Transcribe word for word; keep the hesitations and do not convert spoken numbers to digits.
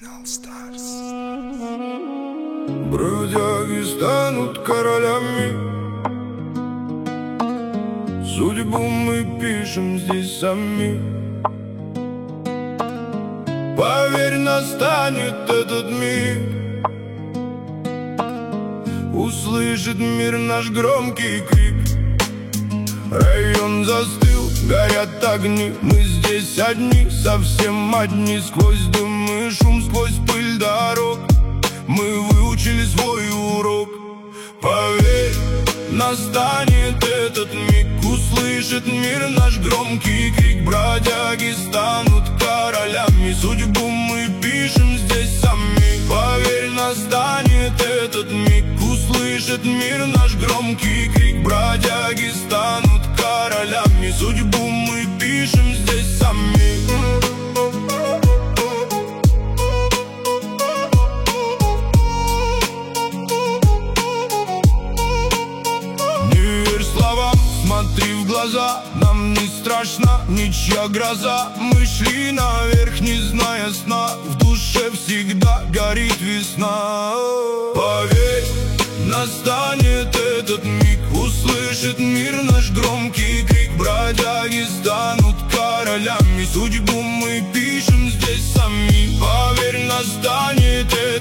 All Stars. Бродяги станут королями, судьбу мы пишем здесь сами. Поверь, настанет этот миг, услышит мир наш громкий крик. Район застыл, горят огни, мы здесь одни, совсем одни. Сквозь дым и шум, сквозь пыль дорог мы выучили свой урок. Поверь, настанет этот миг, услышит мир наш громкий крик. Бродяги станут королями, судьбу мы пишем здесь сами. Поверь, настанет этот миг, услышит мир наш громкий крик. Бродяги станут королями, судьбу мы пишем здесь сами. Смотри в глаза, нам не страшна ничья гроза. Мы шли наверх, не зная сна, в душе всегда горит весна. Поверь, настанет этот миг, услышит мир наш громкий крик. Бродяги станут королями, судьбу мы пишем здесь сами. Поверь, настанет этот